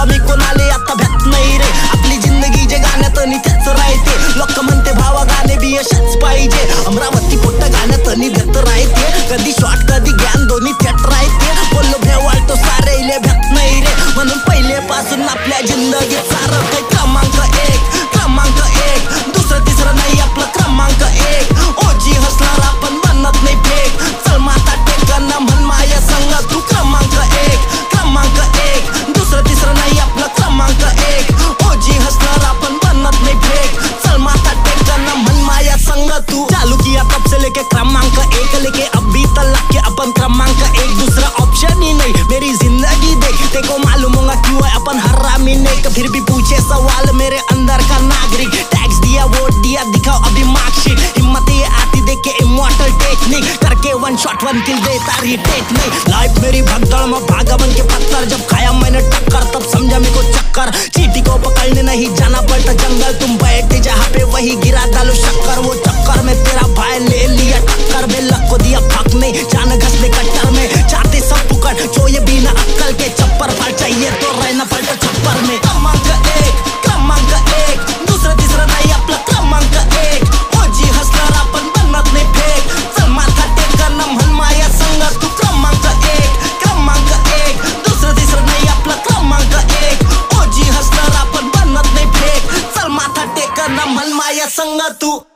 बाबा मी कोणाले आता भेट नाही रे. आपली जिंदगी जे गाण्यात आणि त्याच राहते. लोक म्हणते भावा गाणे बी अशाच पाहिजे. अमरावती पोट्ट गाण्यात आणि देत राहते. कधी शॉर्ट कधी ज्ञान दोन्ही थेट राहते. बोललो भेवाळ तो सारेले भेट नाही रे. म्हणून पहिले पासून आपल्या जिंदगीत सारं काही क्रमांक एक दुसरं तिसरं नाही आपलं क्रमांक एक. ओजी हसणार आपण बनत नाही फेक. चल माता टेकांना म्हण माया संग तू क्रमांक एक दुसरं तिसरं नाही आपलं क्रमांक एक. ओजी हसणार आपण बनत नाही फेक. चल माता टेकांना म्हण माया संग तू. चालू किया तब से लेके क्रमांक एक लेके अभी तक के अपन क्रमांक एक. दूसरा ऑप्शन ही नहीं मेरी जिंदगी देख. तेको मालूम होगा क्यों है अपन हरामी नहीं. फिर भी पूछे सवाल मेरे अंदर का नागरिक. टैक्स दिया वोट दिया दिखाओ अभी मार्कशीट. हिम्मत ये आती देख के इमॉर्टल टेक्निक. करके वन शॉट वन किल देता रिटेक नहीं. लाइफ मेरी भगदड़ में भागा बन के पत्थर. जब खाया मैंने टक्कर तब समझा मेरे को चक्कर. चींटी को पकड़ने नहीं जाना पड़ता जंगल. तुम बैठे जहाँ पे वही गिरा डालो शक्कर. वो चक्कर में तेरा भाई ले लिया टक्कर. बेलक को दिया फक नहीं जान घसने कट्टर में. चाहते सब पुकड़ जो ये बिना अक्कल के चप्पर फाड़. चाहिए तो रहना पड़ता छप्पर में. क्रमांक एक दुसरं तिसरं नाही आपलं क्रमांक एक. ओजी हसणार आपण बनत नाही फेक. चल माथा टेकांना म्हण माया संग तू क्रमांक एक दुसरं तिसरं नाही आपलं क्रमांक एक. ओजी हसणार आपण बनत नाही फेक. चल माथा टेकांना म्हण माया संग तू.